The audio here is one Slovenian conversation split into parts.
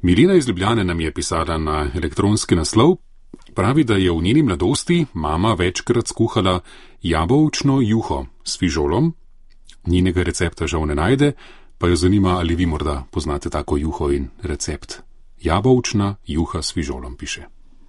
Milena iz Ljubljane nam je pisala na elektronski naslov. Pravi, da je v njeni mladosti mama večkrat skuhala jabolčno juho s fižolom. Njinega recepta žal ne najde, pa jo zanima, ali vi morda poznate tako juho in recept. Jabolčna juha s fižolom, piše.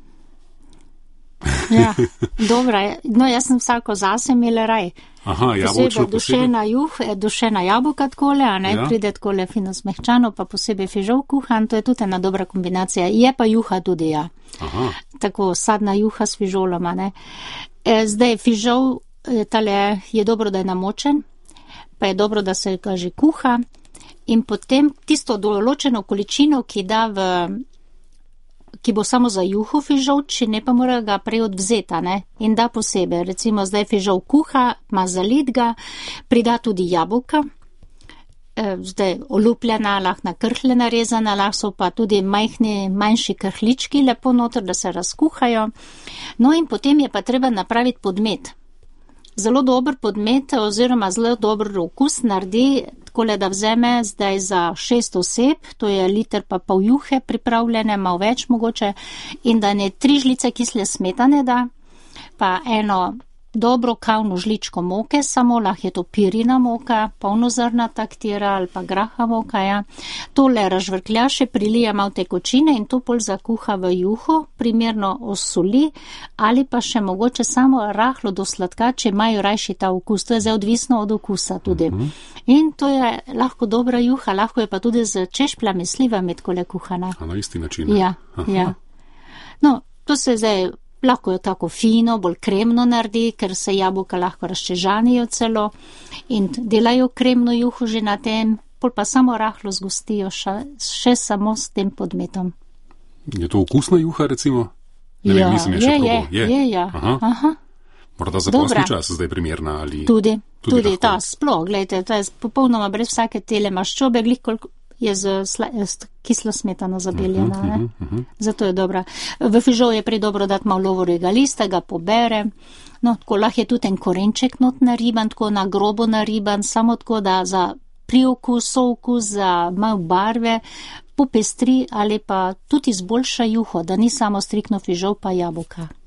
Ja, dobro. No, jaz sem vsako zase imela raj. Aha, jabolčno posebej. Dušena jabolka takole, a ne, ja. Pride takole fino smehčano, pa posebej fižol kuhan, to je tudi ena dobra kombinacija. Je pa juha tudi, ja. Aha. Tako sadna juha s fižolom, a ne. Zdaj, fižol tale je dobro, da je namočen, pa je dobro, da se ga že kuha in potem tisto določeno količino, ki bo samo za juho fižol, če ne pa mora ga prej odvzeti, ne, in da posebej. Recimo zdaj fižol kuha, ima zalit ga, prida tudi jabolka, zdaj olupljena, lahko na krhlje narezana, lahko so pa tudi manjši krhlički lepo noter, da se razkuhajo. No in potem je pa treba napraviti podmet. Zelo dober podmet oziroma zelo dober okus naredi, takole da vzeme zdaj za 6 oseb, to je liter pa pol juhe pripravljene, malo več mogoče, in da ne 3 žlice kisle smetane da, pa eno dobro kavno žličko moke, samo lahko je to pirina moka, polnozrnata katera ali pa graha moka, ja. Tole razžvrklja še, prilija malo tekočine in to pol zakuha v juho, primerno osoli ali pa še mogoče samo rahlo do sladka, če imajo rajši ta okus. To je zdaj odvisno od okusa tudi. In to je lahko dobra juha, lahko je pa tudi z češpljami, slivami takole kuhana. A na isti način? Ja, ja. No, to se zdaj lahko jo tako fino, bolj kremno naredi, ker se jabolka lahko razčežanijo celo in delajo kremno juho že na tem, pol pa samo rahlo zgostijo še samo s tem podmetom. Je to okusna juha, recimo? Ne vem, nisem je še probal. Je, ja. Aha. Morda za prosti čas zdaj primerna ali... Tudi ta sploh, gledajte, to je popolnoma brez vsake tele maščobe, glih koliko je z kislo smetano zabeljena, ne? Zato je dobra. V fižol je prej dobro dati malo lovorjega lista, ga pobere, no, tako lahko je tudi en korenček not nariban, tako na grobo nariban, samo tako, da za priokus, soukus, za malo barve, popestri ali pa tudi izboljša juho, da ni samo striktno fižol pa jabolka.